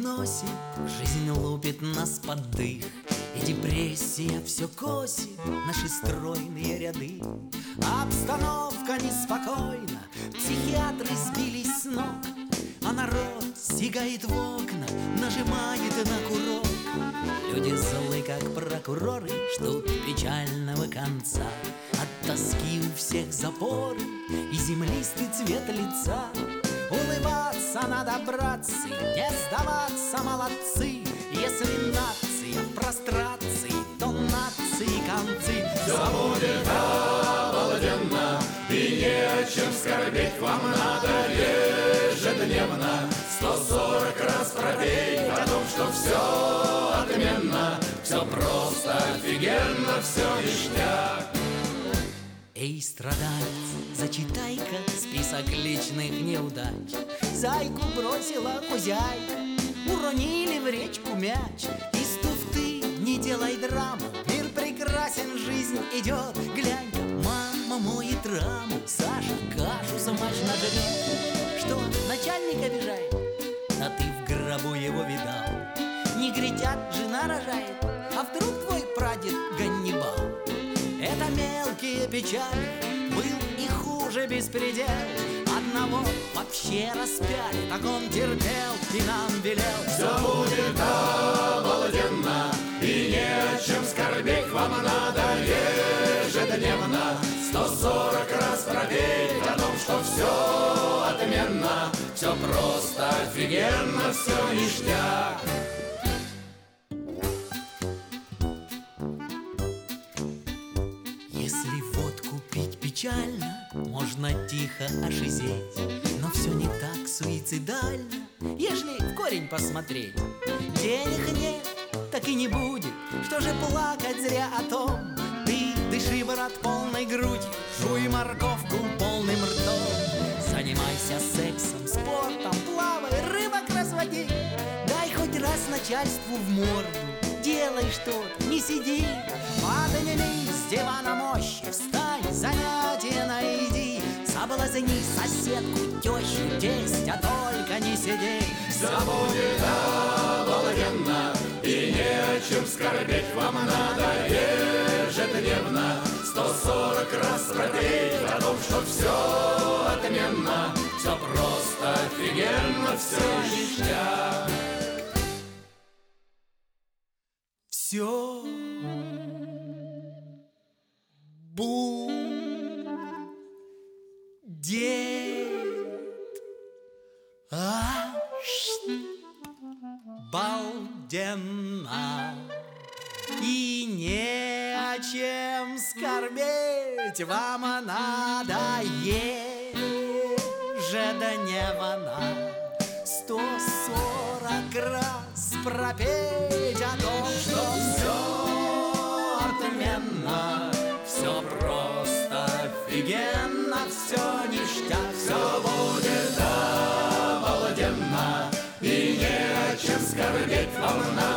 носит, жизнь лупит нас под дых, и депрессия все косит наши стройные ряды. Обстановка неспокойна, психиатры сбились с ног, а народ сигает в окна, нажимает на курок. Люди злы, как прокуроры, ждут печального конца. От тоски у всех запоры и землистый цвет лица. Улыбаться надо, братцы, не сдаваться, молодцы. Если нация в прострации, то нации концы. Все будет обалденно, и не о чем скорбеть. Вам надо ежедневно 140 раз пропеть о том, что все отменно, все просто офигенно, все ништяк. Эй, страдалец, зачитай-ка список личных неудач. Зайку бросила хозяйка, уронили в речку мяч. Из туфты не делай драму, мир прекрасен, жизнь идет. Глянь-ка, мама моет раму, Саша кашу смачно жрет. Что, начальник обижает? Да ты в гробу его видал. Негритят жена рожает, а вдруг твой прадед Ганнибал? Это мелкие печали, был и хуже беспредел. Одного вообще распяли, так он терпел и нам велел. Все будет обалденно, и не о чем скорбеть. Вам надо ежедневно 140 раз пропеть о том, что все отменно, все просто офигенно, все ништяк. Если водку пить печально, можно тихо ошизеть. Но все не так суицидально, ежели в корень посмотреть. Денег нет, так и не будет, что же плакать зря о том. Ты дыши, брат, полной грудью, жуй морковку полным ртом. Занимайся сексом, спортом, плавай, рыбок разводи. Дай хоть раз начальству в морду, делай что-то, не сиди. Подними с дивана мощи, встань, занятия найди. Соблазни соседку, тещу, тесть, а только не сиди. Все будет обалденно, и не о чем скорбеть. Вам надо ежедневно 140 раз пропеть о том, что все отменно, все просто офигенно, все ништяк. Все будет обалденно, и не о чем скорбеть. Вам надо ежедневно 140 раз пропеть о том, что все отменно, все просто офигенно, все ништяк. Все будет обалденно, и не о чем скорбеть. Вам надо